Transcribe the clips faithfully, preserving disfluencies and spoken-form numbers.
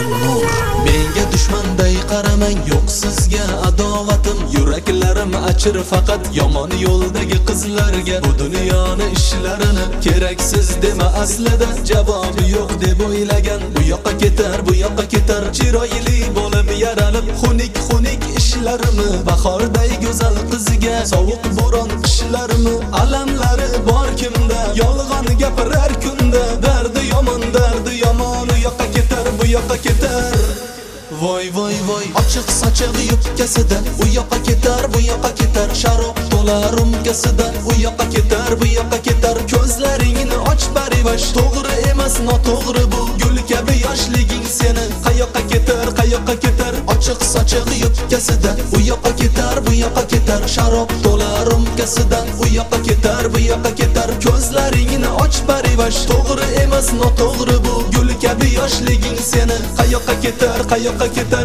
nur. Menga dushmanday qaramang, yo'q sizga adovatim. Yuraklarim achir faqat yomon yo'ldagi qizlarga. Bu dunyoni ishlarini keraksiz dema aslida, javobi yo'q deb o'ylagan. Bu yoqqa ketar, bu yoqqa ketar, chiroyli bo'lib yaralib, xunik xunik ishlarimi. Bahorday go'zal qizga sovuq bo'ron qishlarimi. Alamlari bor kimda, yolg'on gapirar kunda. Dardi yomon, dardi yomon, u yoqqa ketar, bu yoqqa ketar. Voy voy voy, ochiq sochiq yubkasida, u yoqqa ketar, bu yoqqa ketar. Sharob to'lar rumkasida, u yoqqa ketar, bu yoqqa ketar. Ko'zlaringni och barivash, to'g'ri emas noto'g'ri bu. Gul kabi yoshliging seni qayoqqa ketar, qayoqqa ketar. Ochiq sochiq yubkasida, u yoqqa ketar, bu yoqqa ketar. Sharob to'lar rumkasida, u yoqqa ketar, bu yoqqa ketar. Ko'zlaringni och barivash, to'g'ri emas noto'g'ri bu. Gul kabi yoshliging seni qayoqqa ketar, qayoqqa ketar.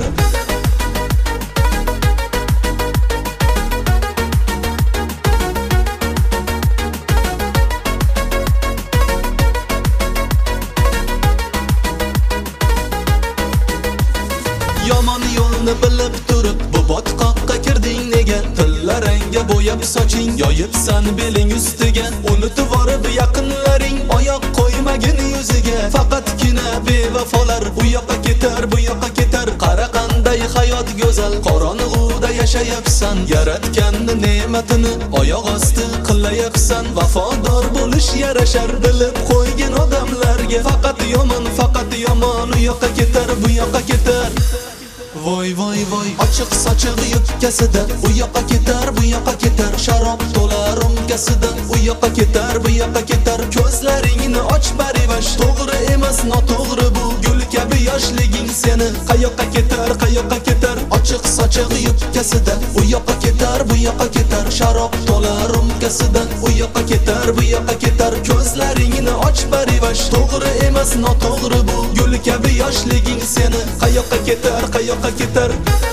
Yomon yo'lni bilib turib bu botqoqqa kirding nega? Tilla rangga bo'yab soching, yoyibsan beling ustiga. Unutib vorib yaqinlaring oyoq qo'ymagin yuziga. Faqatgina bevafolar u yoqqa ketar, bu yoqqa ketar. Qara qanday hayot go'zal, qorong'uda yashayapsan. Yaratganni ne'matini oyoq osti qilayapsan. Vafodor bo'lish yarashar, bilib qo'ygin odamlarga. Faqat yomon, faqat yomon, u yoqqa ketar, bu yoqqa ketar. Voy voy voy, ochiq sochiq yubkasida, u yoqqa ketar, bu yoqqa ketar. Sharob to'lar rumkasida, u yoqqa ketar, bu yoqqa ketar. Ko'zlaringni och barivash, to'g'ri emas noto'g'ri bu. Gul kabi yoshliging seni qayoqqa ketar, qayoqqa ketar. Ochiq sochiq yubkasida, u yoqqa ketar, bu yoqqa ketar. Sharob to'lar rumkasida, u yoqqa ketar, bu yoqqa ketar. Ko'zlaringni och barivash, to'g'ri emas noto'g'ri bu. Gul kabi yoshliging seni qayoqqa ketar, qayoqqa ketar.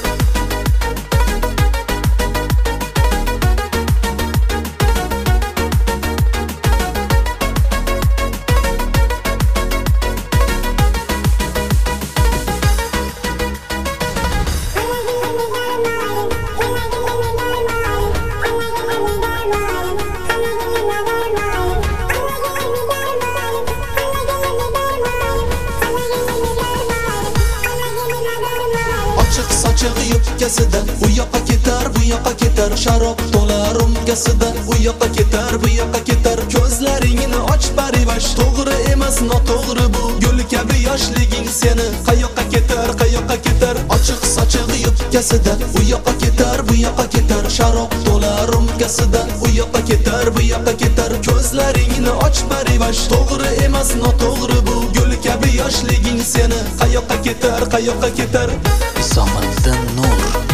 Ochiq sochiq yubkasida, u yoqqa ketar, bu yoqqa ketar. Sharob to'lar rumkasida, u yoqqa ketar, bu yoqqa ketar. Ko'zlaringni och barivash, to'g'ri emas noto'g'ri bu. Gul kabi yoshliging seni qayoqqa ketar, qayoqqa ketar. Ochiq sochiq yubkasida, u yoqqa ketar, bu yoqqa ketar. Sharob to'lar rumkasida, u yoqqa ketar, bu yoqqa ketar. Ko'zlaringni och barivash, to'g'ri emas noto'g'ri bu. Gul kabi yoshliging seni qayoqqa ketar, qayoqqa ketar. Isomiddin Nur.